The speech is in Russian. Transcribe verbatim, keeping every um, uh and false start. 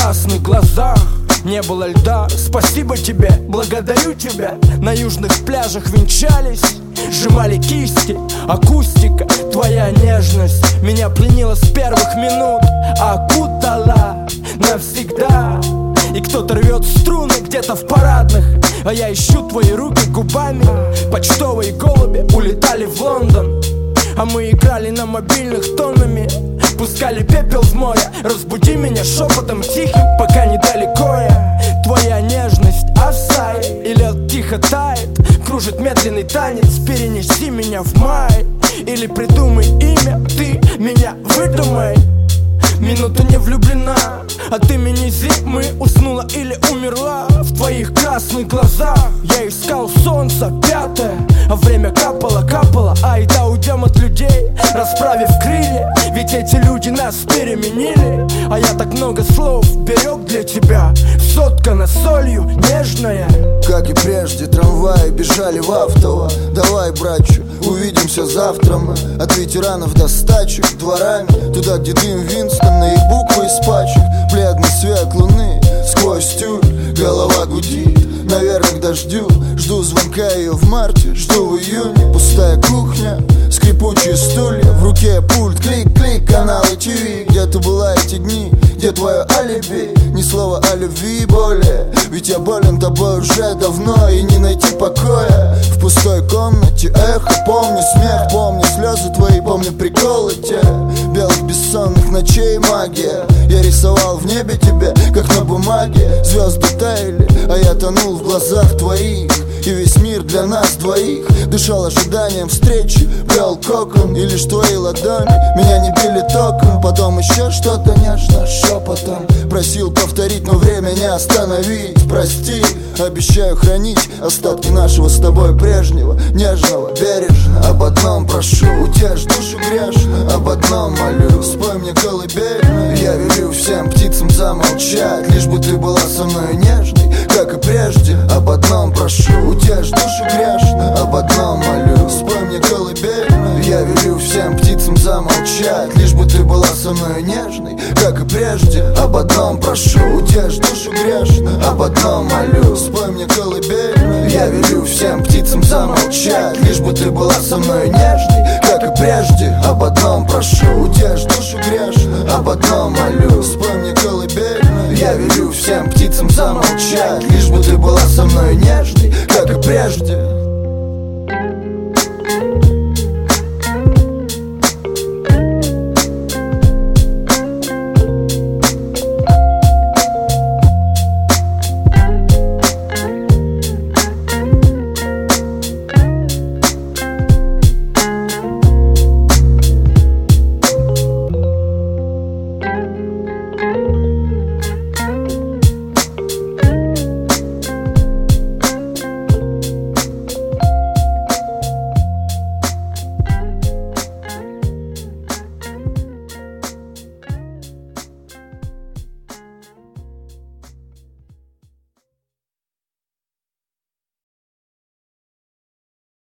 красных глазах не было льда. Спасибо тебе, благодарю тебя. На южных пляжах венчались, сжимали кисти. Акустика, твоя нежность меня пленила с первых минут, окутала навсегда. И кто-то рвет струны где-то в парадных, а я ищу твои руки губами. Почтовые голуби улетали в Лондон, а мы играли на мобильных тоннами. Пускали пепел в море, разбуди меня шепотом тихим, пока недалеко я. Твоя нежность офсайд, и лед тихо тает, кружит медленный танец. Перенеси меня в май, или придумай имя, ты меня выдумай. Минута не влюблена, от имени зимы уснула или умерла. В твоих красных глазах я искал солнце пятое, а время капало, капало. Айда уйдем от людей, расправив крылья, ведь эти люди нас переменили. А я так много слов берег для тебя, соткана солью нежная. Как и прежде, трамваи бежали в автово. Давай, братчу, увидимся завтра мы. От ветеранов до стачек дворами, туда, где дым Винстона и буквы из пачек. Бледный свет луны сквозь тюль, голова гудит, наверное, к дождю. Жду звонка ее в марте, жду в июне. Пустая кухня, скрипучие стулья, в руке пульт, клик-клик, каналы ТВ. Где ты была эти дни, где твое алиби? Ни слова о любви более, ведь я болен тобой уже давно, и не найти покоя в пустой комнате. Эхо, помню смех, помню слезы твои, помню приколы те. Белых бессонных ночей магия, я рисовал в небе тебя, как на бумаге. Звезды таяли, а я тонул в глазах твоих, и весь мир для нас двоих дышал ожиданием встречи, брел кокон, и лишь твои ладони меня не били током. Потом еще что-то нежно шепотом просил повторить, но время не остановить. Прости, обещаю хранить остатки нашего с тобой прежнего, нежного, бережно. Об одном прошу, утешь душу грешно, об одном молю, спой мне колыбельную. Я велю всем птицам замолчать, лишь бы ты была со мной нежной, как и прежде. Об одном прошу, утешь душу грешно, об одном молю, спой мне колыбельную. Я велю всем птицам замолчать, лишь бы ты была со мной нежной, как и прежде. Об одном прошу, утешь душу грешно, об одном молю, спой мне колыбельную. Я велю всем птицам замолчать, лишь бы ты была со мной нежной, как и прежде. Об одном прошу, утешь душу грешно, об одном молю, спой мне колыбельную. Я велю всем птицам замолчать, лишь бы ты была со мной нежной, как и прежде.